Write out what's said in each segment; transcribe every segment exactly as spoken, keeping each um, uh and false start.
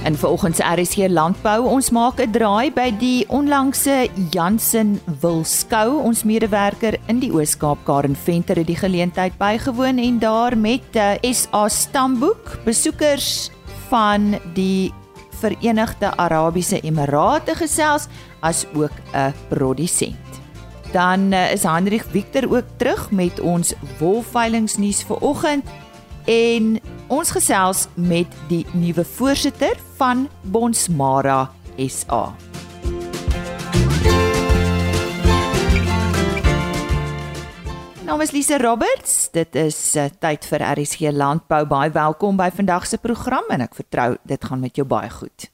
In vanoggend se R S G Landbou, ons maak 'n draai by die onlangse Jansenwil skou. Ons medewerker in die Oos-Kaap, Karen Venter, het die geleentheid bygewoon en daar met uh, S A Stamboek, besoekers van die Verenigde Arabiese Emirate gesels, as ook 'n produsent. Dan uh, is Heinrich Victor ook terug met ons wolveilingsnuus vanoggend en ons gesels met die nuwe voorsitter van Bonsmara S A. My naam is Lise Roberts, dit is uh, tyd vir R S G Landbou. Baie welkom by vandag se program en ek vertrou dit gaan met jou baie goed.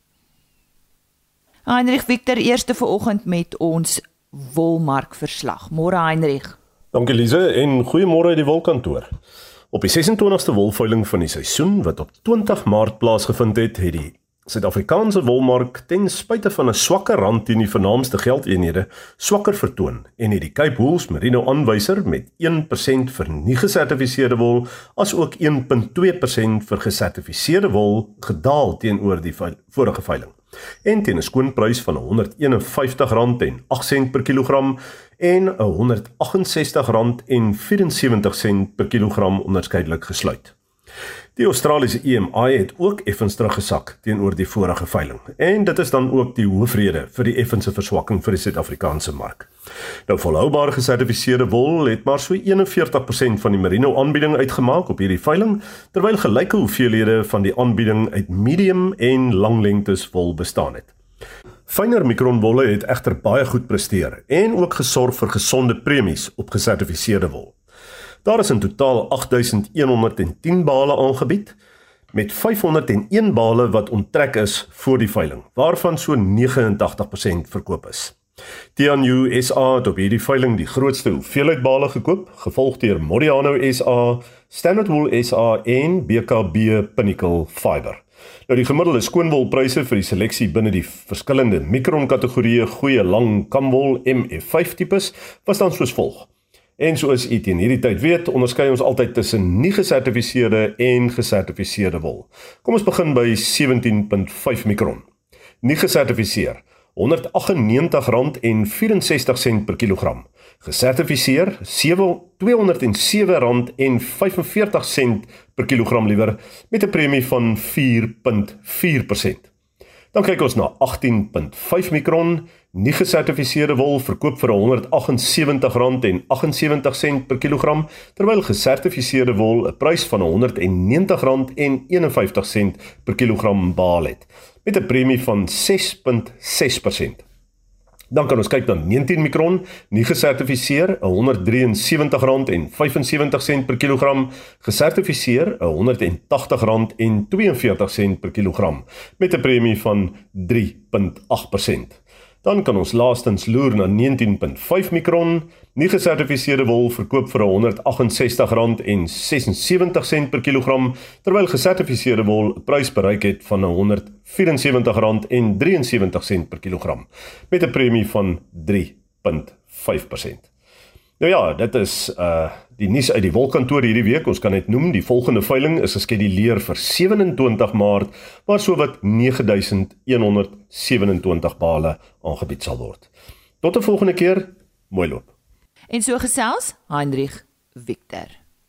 Heinrich Victor, eerste vanoggend met ons wolmarkverslag. Môre Heinrich. Dankie Lise en goeiemôre uit die wolkantoor. Op die ses en twintigste wolveiling van die seisoen wat op twintig Maart plaasgevind het, het die Suid-Afrikaanse wolmark ten spyte van 'n swakker rand teen die vernaamste geldeenhede swakker vertoon en het die Cape Wool's Merino aanwyser met een persent vir nie gesertifiseerde wol as ook een komma twee persent vir gesertifiseerde wol gedaal teenoor die vorige veiling. En teen 'n skoonprys van honderd een en vyftig rand en agt sent per kilogram en honderd agt en sestig rand en vyf en sewentig sent per kilogram onderskeidelik gesluit. Die Australiese E M I het ook effens teruggesak teenoor die vorige veiling en dit is dan ook die hoofrede vir die effense verswakking vir die Suid-Afrikaanse mark. Nou volhoubare gesertifiseerde wol het maar so eenenveertig persent van die merino aanbieding uitgemaak op hierdie veiling, terwyl gelyke hoeveelhede van die aanbieding uit medium en langlengtes wol bestaan het. Fyner mikronwolle het egter baie goed presteer en ook gesorg vir gesonde premies op gesertifiseerde wol. Daar is in totaal agt duisend een honderd en tien bale aangebied, met vyfhonderd en een bale wat onttrek is voor die veiling, waarvan so agt en tagtig persent verkoop is. Tianyu S A het op hierdie veiling die grootste hoeveelheid bale gekoop, gevolg deur Modiano S A, Standard Wool S A en B K B Pinnacle Fiber. Nou die gemiddelde skoonwolpryse vir die seleksie binne die verskillende mikron-kategorieë goeie lang kamwol M F vyf tipes was dan soos volg. En soos u teen hierdie tyd weet, onderskei ons altyd tussen nie gesertifiseerde en gesertifiseerde wol. Kom ons begin by sewentien komma vyf mikron. Nie gesertifiseer, honderd agt en negentig rand en vyf en sestig sent per kilogram. Gesertifiseer, tweehonderd en sewe rand en vyf en veertig sent per kilogram liewer, met 'n premie van vier komma vier persent. Dan kyk ons na agtien komma vyf mikron, nie gesertifiseerde wol verkoop vir honderd agt en sewentig rand en agt en sewentig sent per kilogram, terwyl gesertifiseerde wol 'n prys van honderd en negentig rand en een en vyftig sent per kilogram baal het, met 'n premie van ses komma ses persent. Dan kan ons kyk na negentien mikron, nie gesertifiseer, honderd drie en sewentig rand en vyf en sewentig sent per kilogram, gesertifiseer, honderd en tagtig rand en twee en veertig sent per kilogram, met 'n premie van drie komma agt persent. Dan kan ons laastens loer na negentien komma vyf mikron, nie gesertifiseerde wol verkoop vir honderd agt en sestig rand en ses en sewentig sent per kilogram, terwyl gesertifiseerde wol 'n prys bereik het van honderd vyf en sewentig rand en drie en sewentig sent per kilogram, met 'n premie van drie komma vyf persent. Nou ja, dit is uh, die nuus uit die wolkantoor hierdie week. Ons kan net noem, die volgende veiling is geskeduleer vir sewe en twintig Maart, waar sowat nege duisend een honderd sewe en twintig bale aangebied sal word. Tot 'n volgende keer, mooi loop. En so gesels Heinrich Victor.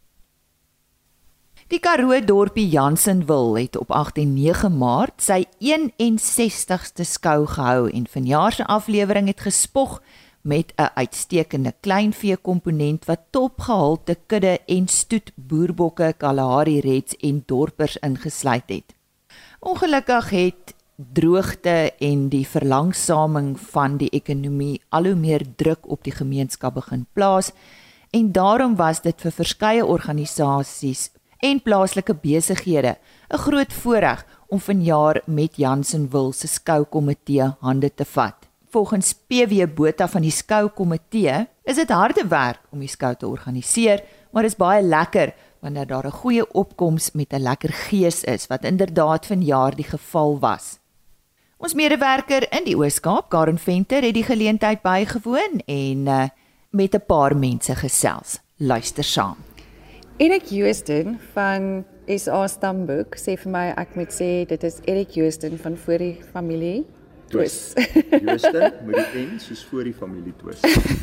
Die Karoo dorpie Jansenwil het op agt en nege Maart sy een en sestigste skou gehou en vanjaar se aflewering het gespog met 'n uitstekende kleinvee komponent wat topgehalte kudde en stoet boerbokke, Kalahari Reds en dorpers ingesluit het. Ongelukkig het droogte en die verlangsaming van die ekonomie al hoe meer druk op die gemeenskap begin plaas en daarom was dit vir verskeie organisasies en plaaslike besighede 'n groot voorreg om vanjaar met Jansenwil se skoukomitee hande te vat. Volgens P W Botha van die skoukomitee is dit harde werk om die skou te organiseer, maar is baie lekker wanneer daar 'n goeie opkoms met 'n lekker gees is, wat inderdaad vanjaar die geval was. Ons medewerker in die Oos-Kaap, Karen Venter, het die geleentheid bygewoon en uh, met 'n paar mense gesels. Luister saam. Erik Joosten van S A Stamboek sê vir my, ek moet sê, dit is Erik Joosten van voor die familie Twis. Joosten met die N soos voor die familie Twis.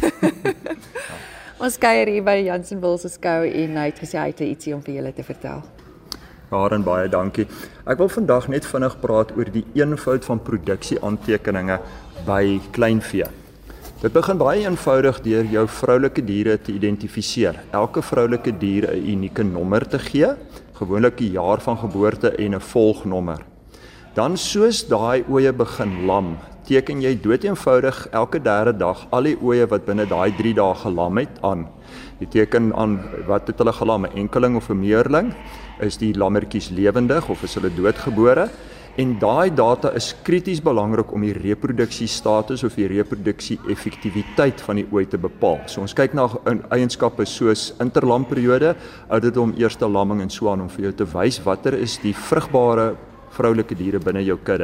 Ons kuier hier by Jansenwil se skou en hy het gesê hy het ietsie om vir julle te vertel. Karen, baie dankie. Ek wil vandag net vinnig praat oor die eenvoud van produksieaantekeninge by kleinvee. Dit begin baie eenvoudig deur jou vroulike diere te identifiseer. Elke vroulike dier 'n unieke nommer te gee, gewoonlik die jaar van geboorte en 'n volgnommer. Dan soos daai oeye begin lam, teken jy doeteenvoudig elke derde dag al die oeye wat binne daai drie dae gelam het aan. Jy teken aan wat het hulle gelam, 'n enkeling of 'n meerling, is die lammetjies lewendig of is hulle doodgebore? En daai data is krities belangrik om die reproduksiestatus of die reproduksie-effektiwiteit van die ooi te bepaal. So ons kyk na eienskappe soos interlamperiode, ouderdom, eerste lamming en so aan om vir jou te wys watter is die vrugbare vroulike diere binne jou kudde.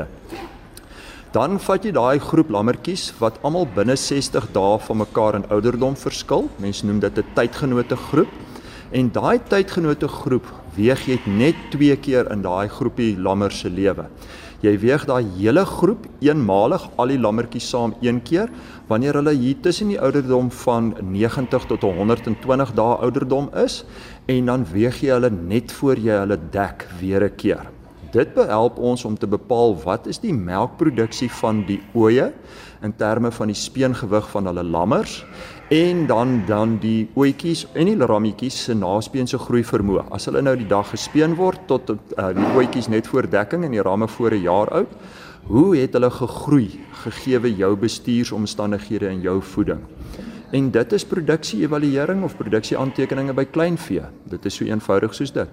Dan vat jy daai groep lammetjies wat almal binne sestig dae van mekaar in ouderdom verskil. Mense noem dit 'n tydgenote groep. En daai tydgenote groep weeg jy net twee keer in daai groepie lammer se lewe. Jy weeg daai hele groep eenmalig al die lammetjies saam een keer wanneer hulle hier tussen die ouderdom van negentig tot honderd en twintig dae ouderdom is en dan weeg jy hulle net voor jy hulle dek weer 'n keer. Dit behelp ons om te bepaal wat is die melkproduksie van die ooie in terme van die speengewig van hulle lammers en dan dan die ooitjies en die rammetjies se naspeense groei vermoë. As hulle nou die dag gespeen word tot uh, die ooitjies net voor dekking en die ramme voor 'n jaar oud, hoe het hulle gegroei gegeewe jou bestuursomstandighede en jou voeding? En dit is produksie-evaluering of produksieaantekeninge by kleinvee. Dit is so eenvoudig soos dit.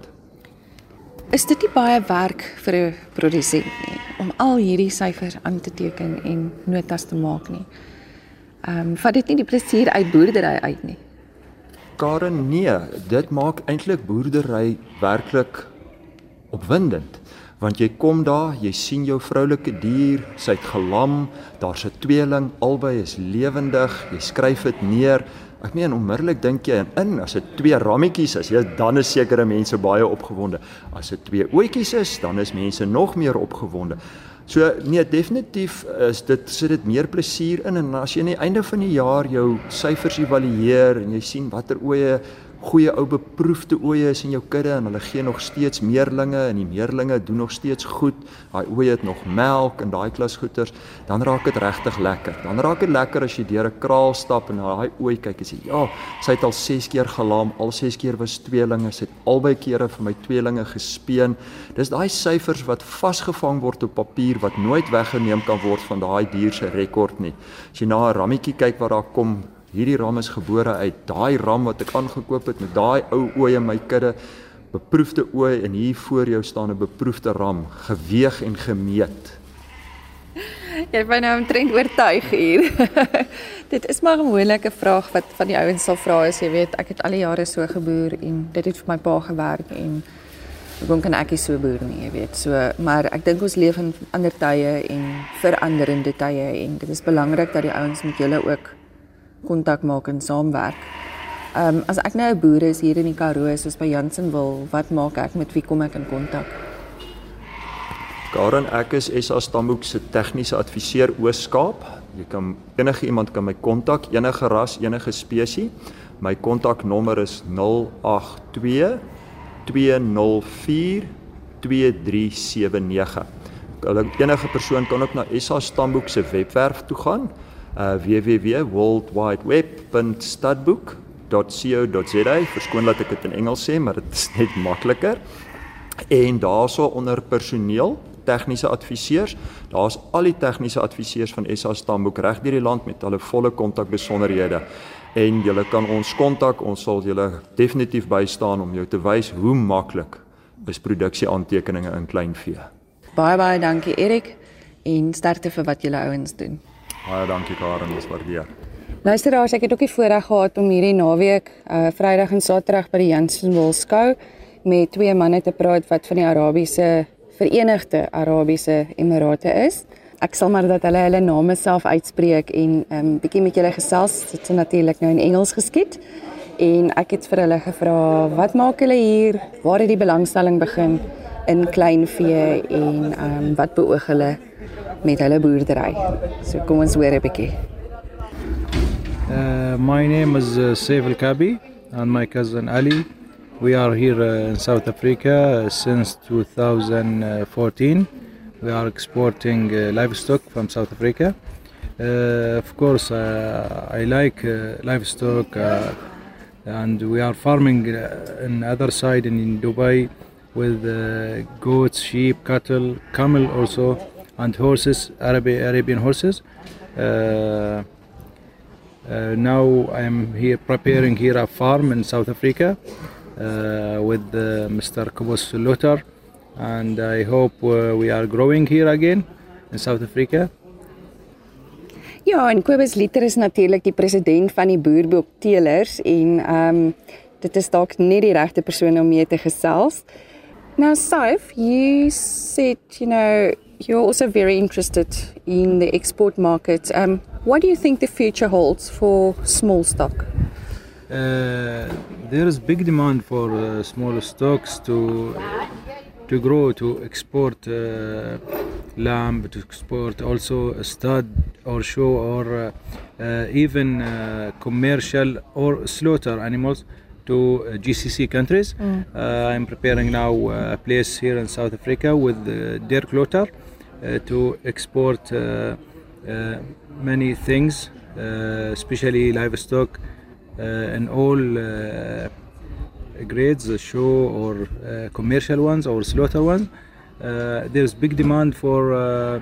Is dit nie baie werk vir 'n produsent nie, om al hierdie syfers aan te teken en notas te maak nie? Ehm, um, vat dit nie die plesier uit boerdery uit nie? Karen, nee, dit maak eintlik boerdery werklik opwindend. Want jy kom daar, jy sien jou vroulike dier, sy het gelam, daar's 'n tweeling, albei is lewendig, jy skryf dit neer. Ek meen, onmiddellik dink jy in, as dit twee rammetjies is, ja, dan is sekere mense baie opgewonde. As dit twee ooitjies is, dan is mense nog meer opgewonde. So, nee, definitief is dit, sit dit meer plesier in, en as jy aan die einde van die jaar jou syfers evalueer, en jy sien watter ooie, goeie ou beproefde ooie is in jou kudde, en hulle gee nog steeds meerlinge, en die meerlinge doen nog steeds goed, daai ooie het nog melk, en daai klas goeters, dan raak dit regtig lekker. Dan raak dit lekker as jy deur 'n kraal stap, en na daai ooi kyk, en sê, ja, sy het al ses keer gelam, al ses keer was tweelinge, sy het albei kere vir my tweelinge gespeen. Dis daai syfers wat vasgevang word op papier, wat nooit weggeneem kan word van daai dier se rekord nie. As jy na 'n rammetjie kyk wat daar kom, hierdie ram is gebore uit daai ram wat ek aangekoop het met daai ou ooi in my kudde, beproefde ooi, en hier voor jou staan 'n beproefde ram, geweeg en gemeet. Jy het my nou omtrent oortuig hier. Dit is maar 'n moeilike vraag wat van die ouens sal vra is, jy weet, ek het al die jare so geboer en dit het vir my pa gewerk en hoekom kan ek nie so boer nie, jy weet. So, maar ek dink ons leef in ander tye en veranderende tye en dit is belangrik dat die ouens met julle ook kontak maak en saamwerk. Um, as ek nou 'n boer is hier in die Karoo, soos by Jansenwil, wat maak ek, met wie kom ek in kontak? Karen, ek is S A Stamboek se tegniese adviseur Oos-Kaap. Jy kan, enige iemand kan my kontak, enige ras, enige spesie. My kontaknommer is nul agt twee, twee nul vier, twee drie sewe nege. Enige persoon kan ook na S A Stamboek se webwerf toe gaan, uh, w w w punt world wide web punt studboek punt co punt za. Verskoon dat ek dit in Engels sê, maar dit is net makliker. En daarso onder personeel, tegniese adviseurs, daar's al die tegniese adviseurs van S A Stamboek reg deur die land met hulle volle kontakbesonderhede. En julle kan ons kontak, ons sal julle definitief bystaan om jou te wys hoe maklik is produksieaantekeninge in kleinvee. Baie baie dankie Erik en sterkte vir wat julle ouens doen. Baie dankie Karen, ons waardeer. Luisteraars, ek het ook die voorreg gehad om hierdie naweek, uh, Vrydag en Saterdag by die Jansenwil skou met twee manne te praat wat van die Arabiese Verenigde Arabiese Emirate is. Ek sal maar dat hulle hulle name self uitspreek en um, bietjie met julle gesels. Dit is natuurlik nou in Engels geskied. En ek het vir hulle gevra, wat maak hulle hier? Waar het die belangstelling begin in kleinvee en um, wat beoog hulle met hulle boerdery? So kom ons hoor 'n bietjie. Uh, my name is uh, Saif Al-Kabi and my cousin Ali. We are here uh, in South Africa uh, since two thousand fourteen. We are exporting uh, livestock from South Africa. Uh, of course, uh, I like uh, livestock uh, and we are farming uh, in other side in, in Dubai with uh, goats, sheep, cattle, camel also, and horses, Arabi, Arabian horses. Uh, Uh, now I'm here preparing here a farm in South Africa uh, with uh, Mister Kobus Lothar, and I hope uh, we are growing here again in South Africa. Ja, en Kobus Lothar is natuurlik die president van die boerboekteelers en um, dit is dalk net die regte persoon om mee te gesels. Now, Saif, you said, you know, you're also very interested in the export market. Um, what do you think the future holds for small stock? Uh, there is big demand for uh, small stocks to to grow, to export uh, lamb, to export also a stud or show or uh, uh, even uh, commercial or slaughter animals to uh, G C C countries. Mm. Uh, I'm preparing now uh, a place here in South Africa with uh, Dirk Lothar uh, to export uh, uh, many things, uh, especially livestock uh, in all uh, grades, uh, show or uh, commercial ones or slaughter ones. Uh, there's big demand for uh,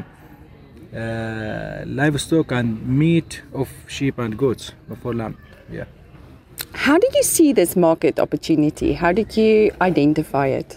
uh, livestock and meat of sheep and goats for lamb. Yeah. How did you see this market opportunity? How did you identify it?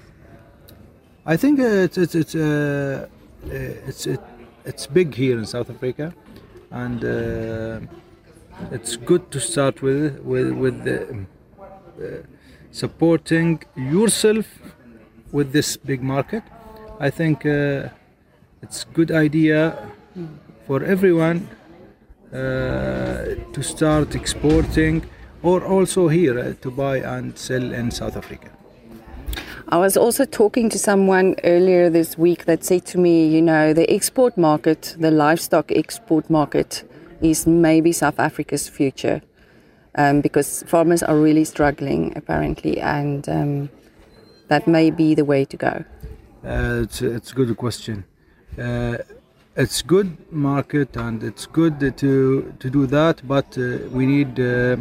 I think it's it's it's uh, it's it, it's big here in South Africa, and uh, it's good to start with with with the, uh, supporting yourself with this big market. I think uh, it's a good idea for everyone uh, to start exporting, or also here uh, to buy and sell in South Africa. I was also talking to someone earlier this week that said to me, you know, the export market, the livestock export market is maybe South Africa's future, um, because farmers are really struggling apparently, and um, that may be the way to go. Uh, it's, it's a good question. Uh, it's good market and it's good to to do that, but uh, we need uh,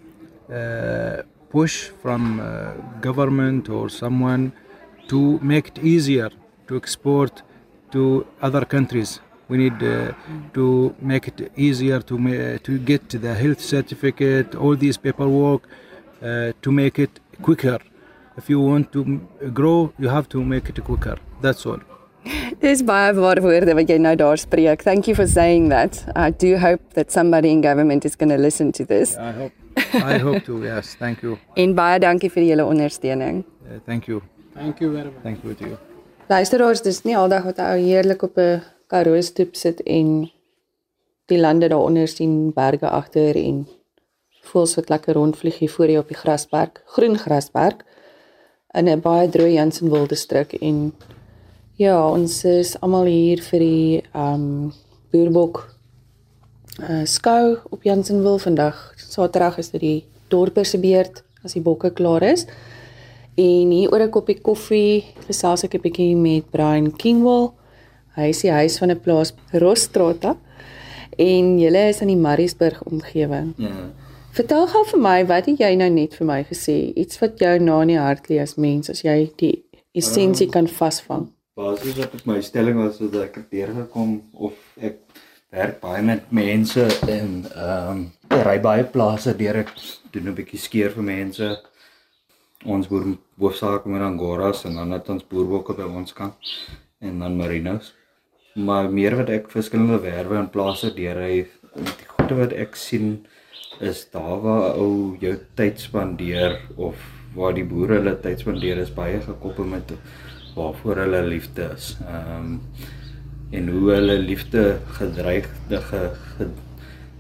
uh, push from uh, government or someone to make it easier to export to other countries. We need uh, to make it easier to ma- to get the health certificate, all these paperwork, uh, to make it quicker. If you want to grow, you have to make it quicker. That's all. Dis baie ware woorde wat jy nou daar spreek. Thank you for saying that. I do hope that somebody in government is going to listen to this. I hope. I hope to. Yes, thank you. En baie dankie vir julle ondersteuning. Uh, thank you. Thank you very much. Thank you to you. Luisteraars, dis nie aldag wat 'n ou heerlik op 'n Karoo stoep sit en die lande daaronder sien, berge agter en voëls wat lekker rondvlieg hier voor jy op die grasperk, groen grasperk in 'n baie droë Jansenwil distrik. En ja, ons is almal hier vir die um boerbok uh, skou op Jansenwil vandag. Saterdag is dit die dorper se beurt as die bokke klaar is. En hier oor 'n koppie koffie gesels ek 'n bietjie met Brian Kingwell. Hy is die huis van 'n plaas Rostrata en julle is in die Maritzburg omgewing. Ja. Vertel gou vir my, wat het jy nou net vir my gesê? Iets wat jou na in die hart lê as mens, as jy die essensie um, kan vasvang. Basies wat op my stelling was, dat ek het deurgekom of ek werk baie met mense en ehm um, ry baie plase deur, ek doen 'n bietjie skeer vir mense. Ons boer hoofsaaklik met Angoras en dan het ons boerbokke by ons kant en dan Marinos. Maar meer wat ek verskillende werwe en plase deurry, die goede wat ek sien is daar waar ou jou tyd spandeer of waar die boere hulle tyd spandeer is baie gekoppel met waarvoor hulle liefde is. Ehm um, en hoe hulle liefde gedreig ge, ge,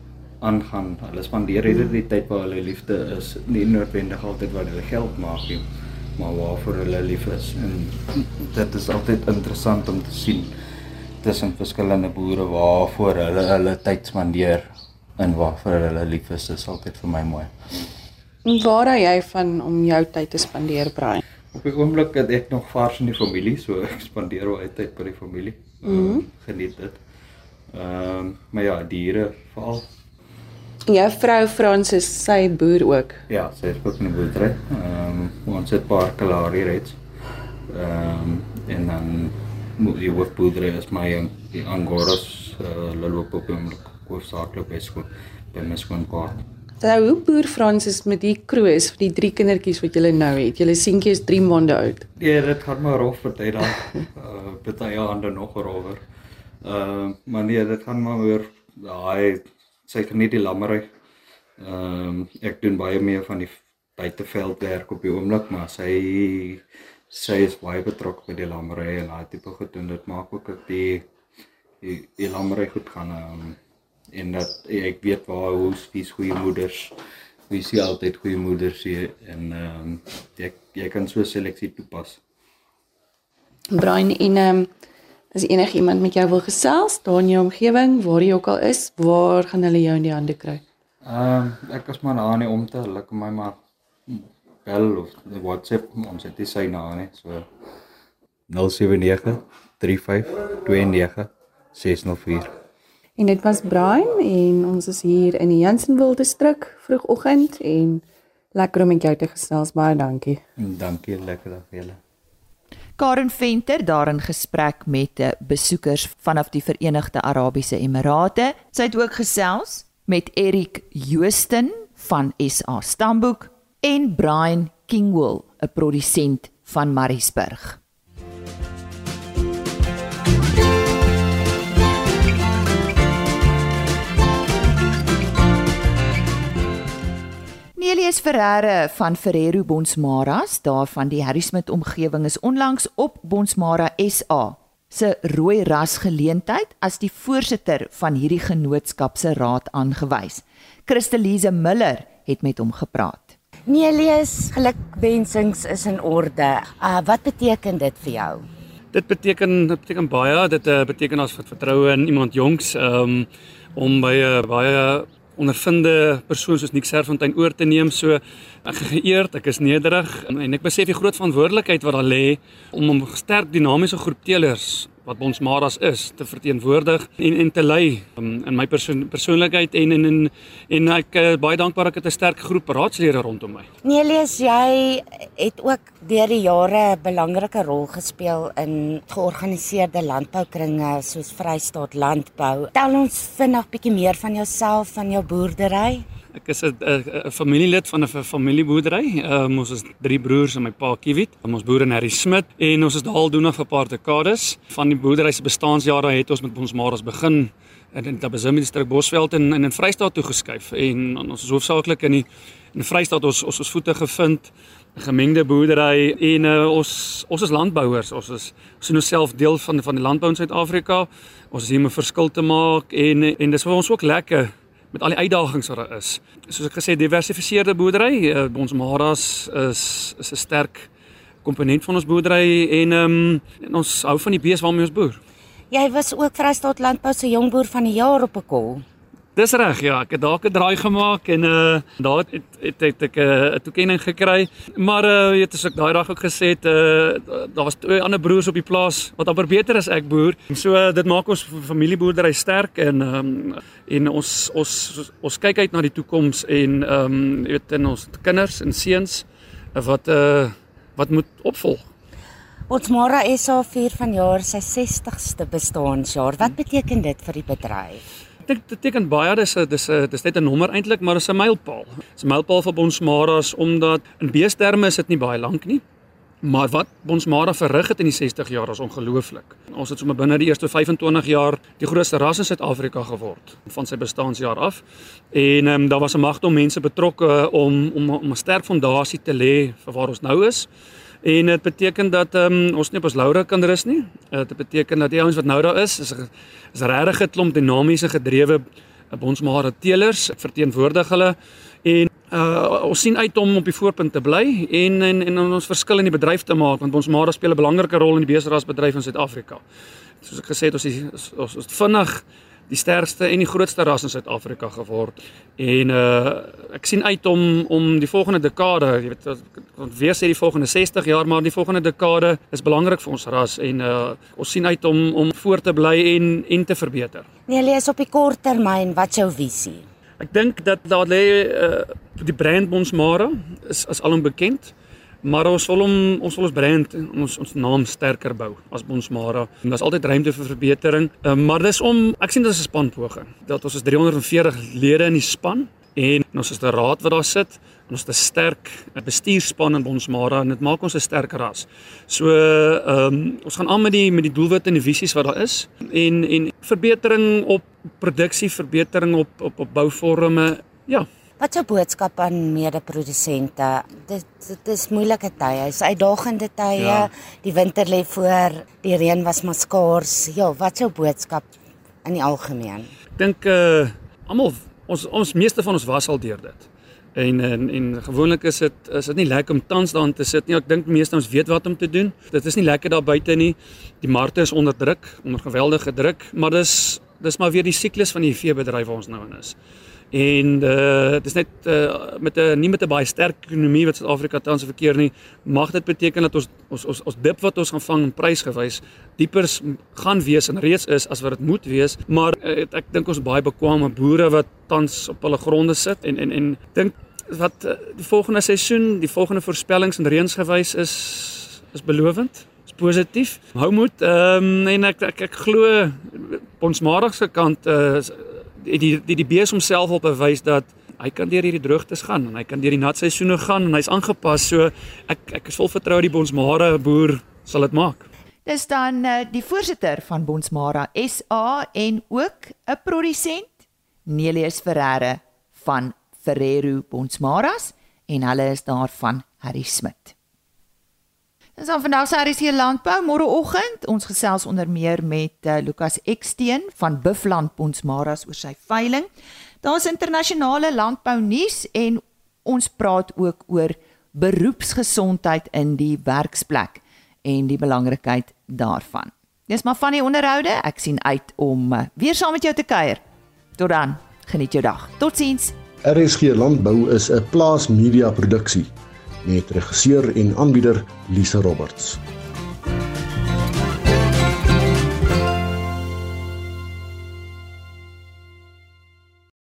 aangaan. Hulle spandeer hierdie die tyd waar hulle liefde is, nie noodwendig altyd wat hulle geld maak nie, maar waarvoor hulle lief is. En dit is altyd interessant om te sien tussen verskillende boere waarvoor hulle hulle tyd spandeer en waarvoor hulle lief is. Dit is altyd vir my mooi. Waar hou jy van om jou tyd te spandeer, Brian? Op die oomblik het ek nog vars in die familie, so ek spandeer baie tyd by die familie. Mm-hmm. uh, Geniet dit. Uh, maar ja, diere veral. Jou vrou Francis, sy boer ook. Ja, sy is ook in die boerdery. Um, ons het 'n paar kalaarie reeds. Um, en dan die hoofboerdery is my die Angoras, uh, hulle loop op die oomblik hoofsaaklik by skoon, by my skoonpa. So, hoe boer Francis met die kroos, vir die drie kindertjies wat julle nou het? Julle seentjie is drie maande oud. Ja, dit gaan maar rof party dan. uh, party aande nog rower. Uh, maar nee, dit gaan maar oor daai sy geniet die lammery. Um, ek doen baie meer van die buiteveldwerk op die oomblik, maar sy sy is baie betrokke by die lammery en daai tipe goed doen. Dit maak ook dat die die, die lammery goed gaan. Um, en dat ek weet waar hoe wie's goeie moeders. Wie sien altyd goeie moeders hier en um, jy jy kan so seleksie toepas. Brian, en um, as enig iemand met jou wil gesels, daar in jou omgewing, waar jy ook al is, waar gaan hulle jou in die hande kry? Um, ek is maar na nie om te, hulle kan my maar bel of WhatsApp, ons het die sy na nie, so nul sewe nege drie vyf twee nege ses nul vier. En dit was Brian en ons is hier in die Jansenwil distrik vroegoggend en lekker om met jou te gesels, baie dankie. Dankie, lekker dag vir julle. Karen Venter daar in gesprek met besoekers vanaf die Verenigde Arabiese Emirate. Sy het ook gesels met Erik Joosten van S A Stamboek en Brian Kingwell, 'n produsent van Mariesburg. Nelius Ferreira van Ferrero Bonsmaras, daar van die Harrismith omgewing, is onlangs op Bonsmara S A se rooi ras geleentheid as die voorsitter van hierdie genootskap se raad aangewys. Christelise Miller het met hom gepraat. Nelius, gelukwensings is in orde. Uh, wat beteken dit vir jou? Dit beteken dit beteken baie, dit uh, beteken as vertroue in iemand jongs um, om by 'n uh, baie ondervinde persoon soos Nick Serfontein oor te neem. So ek is geëerd, ek is nederig en ek besef die groot verantwoordelikheid wat daar lê om 'n sterk dinamiese groep teelers wat Bonsmaras is te verteenwoordig en en te lei um, in my persoon, persoonlikheid en en en, en ek uh, baie dankbaar ek het 'n sterk groep raadslede rondom my. Nelius, jy het ook deur die jare 'n belangrike rol gespeel in georganiseerde landboukringe soos Vrystaat Landbou. Tel ons vinnig bietjie meer van jouself, van jou boerdery. Ek is 'n familielid van 'n familieboerdery. Um, ons is drie broers en my pa Kiewit. Um, ons boer in Harrismith en ons is daar al doen vir 'n paar dekades. Van die boerdery se bestaanjare het ons met Bonsmaras begin in die Tabazimbi distrik Bosveld en in Vrystaat toe geskuif. En ons is hoofsaaklik in die in Vrystaat ons ons ons voete gevind, 'n gemengde boerdery en uh, ons ons is landbouers. Ons is ons is nou self deel van van die landbou in Suid-Afrika. Ons is hier om 'n verskil te maak en en dis vir ons ook lekker met al die uitdagings wat daar is. Soos ek gesê, diversifiseerde boerdery. Uh, Bonsmaras is is 'n sterk komponent van ons boerdery en, um, en ons hou van die bees waarmee ons boer. Jy was ook Vrystaat Landbou se jongboer van die jaar op 'n kol. Dis reg, ja, ek het dalk 'n draai gemaak en uh, daar het, het, het ek 'n uh, toekenning gekry. Maar uh, weet as ek daai dag ook gesê het, uh, daar was twee ander broers op die plaas wat amper beter as ek boer. So uh, dit maak ons familieboerdery sterk en um, en ons ons ons kyk uit na die toekoms en um, weet en ons kinders en seuns wat uh, wat moet opvolg. Bonsmara S A vier vanjaar sy sestigste bestaanjaar. Wat beteken dit vir die bedryf? Ek dink dit beteken baie, dis 'n dis 'n dis net 'n nommer eintlik, maar dis 'n mylpaal. Dis 'n mylpaal vir Bonsmaras omdat in beesterme is dit nie baie lank nie. Maar wat Bonsmara verrig het in die sestig jaar is ongelooflik. Ons het sommer binne die eerste vyf en twintig jaar die grootste ras in Suid-Afrika geword van sy bestaanjaar af. En um, daar was 'n magte om mense betrokke om om om 'n sterk fondasie te lê vir waar ons nou is. En dit beteken dat um, ons nie op ons laure kan rus nie. Dit beteken dat die ouens wat nou daar is, is, is regtig 'n klomp dinamiese gedrewe Bonsmara teelers, ek verteenwoordig hulle en uh, ons sien uit om op die voorpunt te bly en, en, en ons verskil in die bedryf te maak, want Bonsmara speel 'n belangrike rol in die beesrasbedryf in Suid-Afrika. Soos ek gesê het, ons is, ons is vinnig die sterkste en die grootste ras in Suid-Afrika geword. En uh, ek sien uit om om die volgende dekade, jy weet, want weer sê die volgende sestig jaar, maar die volgende dekade is belangrik vir ons ras en uh, ons sien uit om om voor te bly en en te verbeter. Nee, lees op die kort termyn, wat is jou visie? Ek dink dat daar lê uh, die brand Bonsmara is is alom bekend. Maar ons wil om ons wil ons brand, ons ons naam sterker bou as Bonsmara. En daar's altyd ruimte vir verbetering. Uh, maar dis om ek sien dit is 'n spanpoging. Dat ons is drie honderd en veertig lede in die span en ons is 'n raad wat daar sit. En ons het 'n sterk bestuurspan in Bonsmara en dit maak ons 'n sterk ras. So ehm um, ons gaan aan met die met die doelwitte en die visies wat daar is en en verbetering op produksie, verbetering op op op bouvorme. Ja. Wat is jou boodskap aan mede-produsente? Dit dit is moeilike tye, is uitdagende tye. Ja. Die winter lê voor, die reën was maar skaars. Ja, wat is jou boodskap in die algemeen? Ek dink uh almal ons ons meeste van ons was al deur dit. En en en gewoonlik is dit is dit nie lekker om tans daarin te sit nie. Ek dink die meeste ons weet wat om te doen. Dit is nie lekker daar buite nie. Die markte is onder druk, onder geweldige druk, maar dis dis maar weer die siklus van die veebedryf waar ons nou in is. En uh, dit is net uh, met 'n nie met 'n baie sterk ekonomie wat Suid-Afrika tans verkeer nie, mag dit beteken dat ons ons ons, ons dip wat ons gaan vang in prysgewys dieper gaan wees en reeds is as wat dit moet wees, maar uh, ek dink ons baie bekwame boere wat tans op hulle gronde sit en en en dink wat uh, die volgende seisoen, die volgende voorspellings en reënsgewys is is belovend. Positief. Hou moed. Ehm um, en ek ek, ek glo Bonsmara se kant uh, die die die, die bees homself op bewys dat hy kan deur hierdie droogtes gaan en hy kan deur die nat seisoene gaan en hy's aangepas. So ek ek is vol vertroue die Bonsmara boer sal dit maak. Dis dan uh, die voorsitter van Bonsmara S A en ook 'n produsent, Nelius Ferreira van Ferrero Bonsmaras en hulle is daarvan Harry Smit. Dis dan vandag se R S C Landbou môreoggend. Ons gesels onder meer met uh, Lukas Eksteen van Buffland Bonsmaras oor sy veiling. Daar's internasionale landbou nuus en ons praat ook oor beroepsgesondheid in die werksplek en die belangrikheid daarvan. Dis maar van die onderhoude. Ek sien uit om uh, weer saam met jou te kuier. Tot dan. Geniet jou dag. Totsiens. R S G Landbou is 'n Plaas Media produksie met regisseur en aanbieder Lise Roberts.